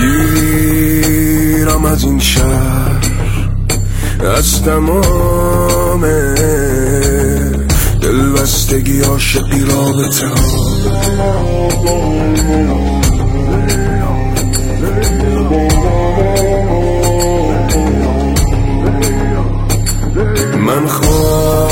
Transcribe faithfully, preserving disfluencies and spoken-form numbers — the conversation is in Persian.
بگیرم از این شهر، از تمام دلبستگی عاشقی رابطه ها. من خواهم